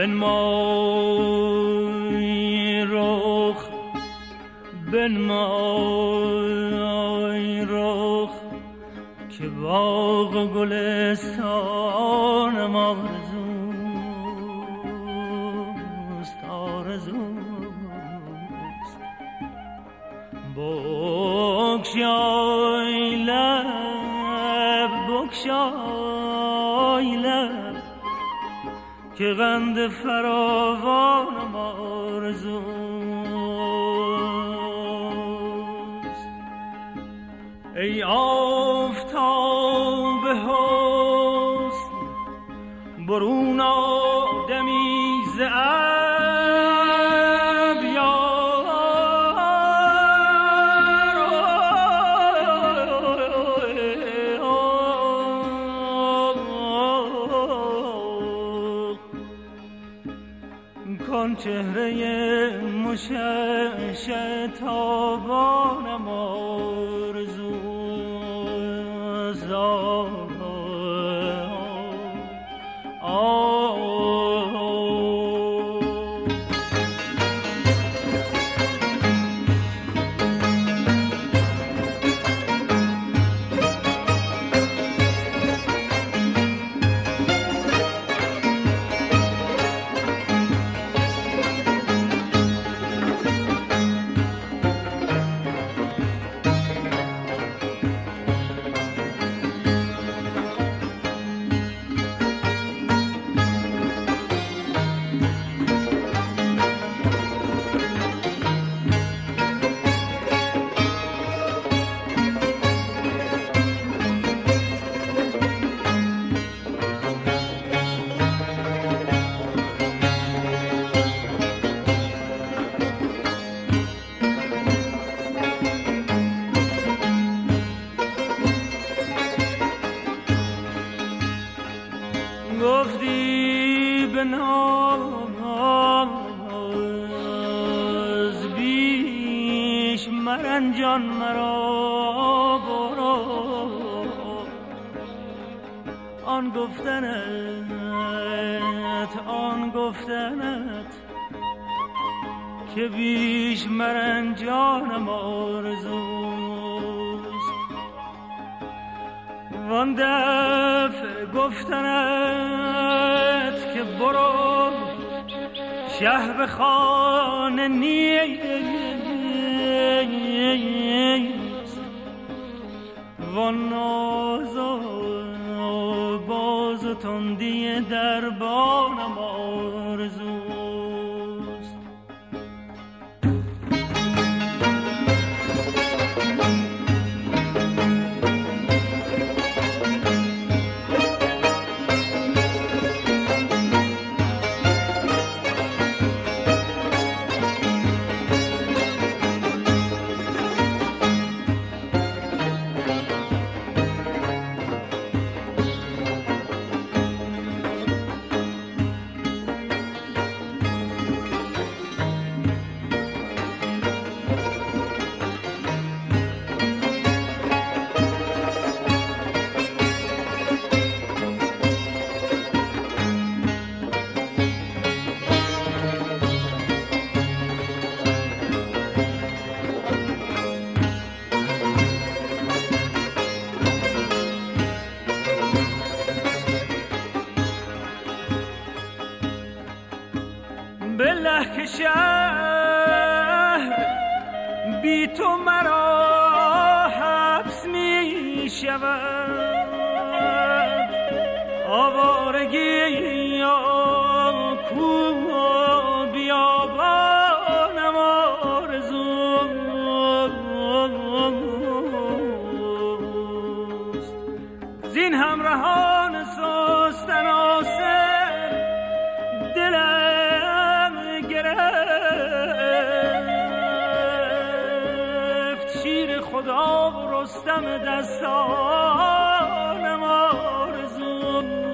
بنمای رخ بنمای رخ که باغ و گلستان ما آرزوست بگشای لب بگشای لب که قند فراوان ما آرزوست ای آفتاب حسن برون آدمی ز چهره مشعشع تابانم آرزوست گفتی به ناز بیش مرنجان مرا برو آن گفتنت که بیش مرنجانم آرزوست وان دفع گفتنت که برو شه به خانه نیست وان ناز و باز و تندی دربانم آرزوست بله که شهر بی تو مرا حبس می شود آوارگی یا کوه و بیابانم آرزوست زین همراهان سستن آسر دلم گرفت شیر خدا و رستم دستانم آرزوست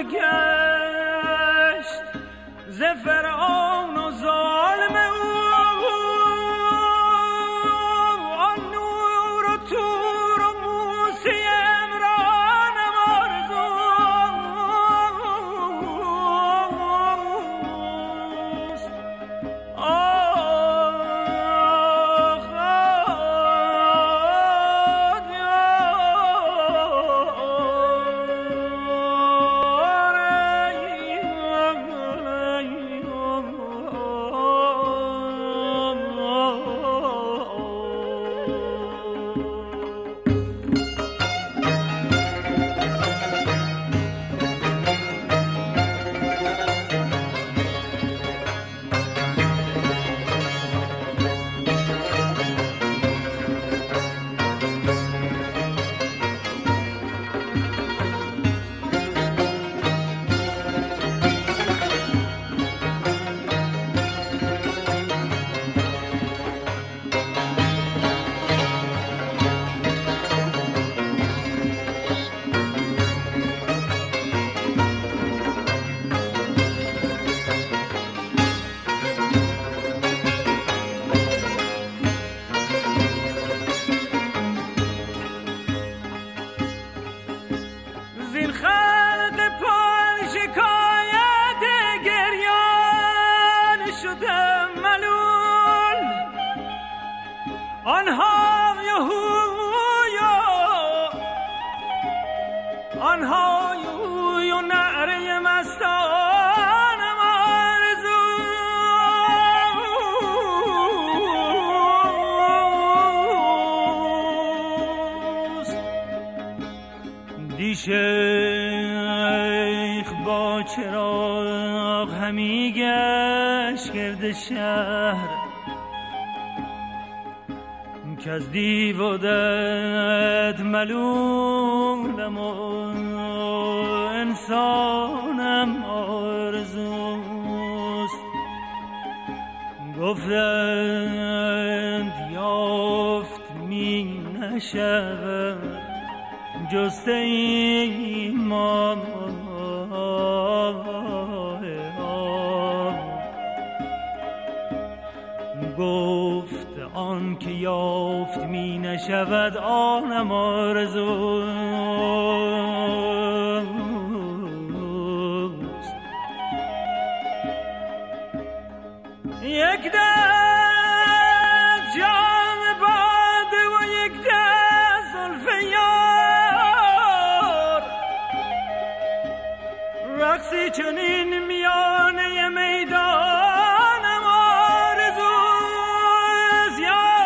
گشت ز فرعون و ظالم او آن نور و تور و موسی عمرانم آرزوست. زین خلق پای شکایت گریان شدم ملول آنها یهوی و نعره مستانم آرزوست. دی شیخ با چراغ همی گشت گرد شهر که از دیو و دد ملولم و انسانم آرزوست. گفتند یافت می نشود جسته ایمان گفت آن که یافت می نشود آنم آرزوست. یک دست جام باده و یک دست زلف یار رقصی چنین میانه میدانم آرزوست.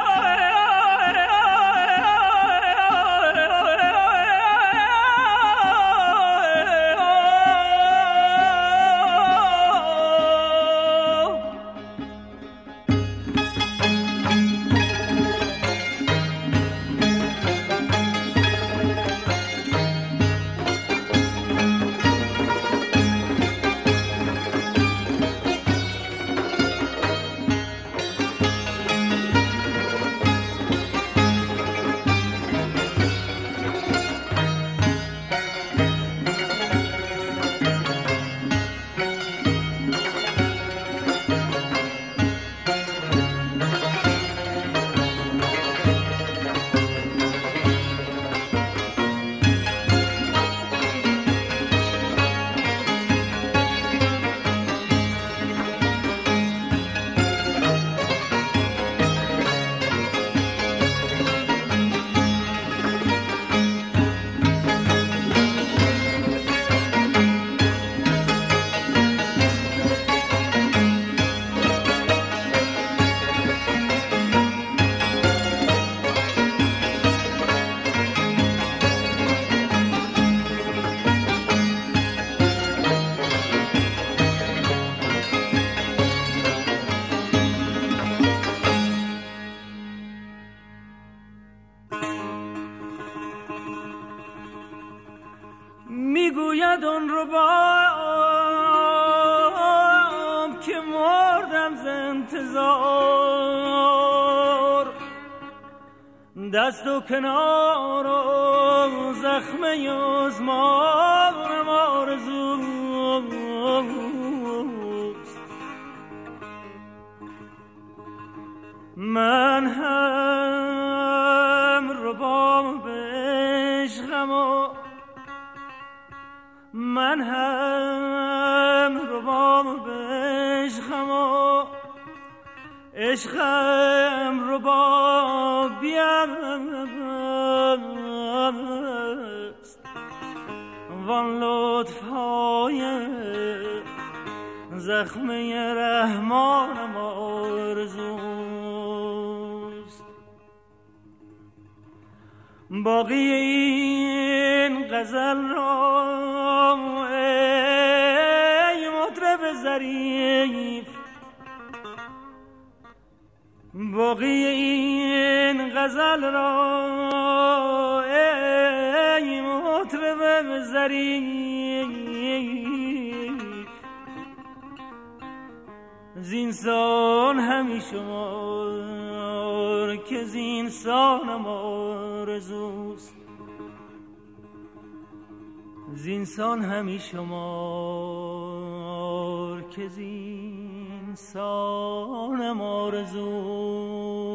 میگوید اون رو بام که مردم ز انتظار دست و کنار و زخم یزمانم آرزو عشقم رو با بیست وان لطفهای زخمه رحمانم آرزوست. باقی این غزل را ای مطرب ظریف، باقی این غزل را ای مطرب ظریف، زینسان همی شمار که زینسانم آرزوست. زینسان همی شمار که زینسانم آرزوست.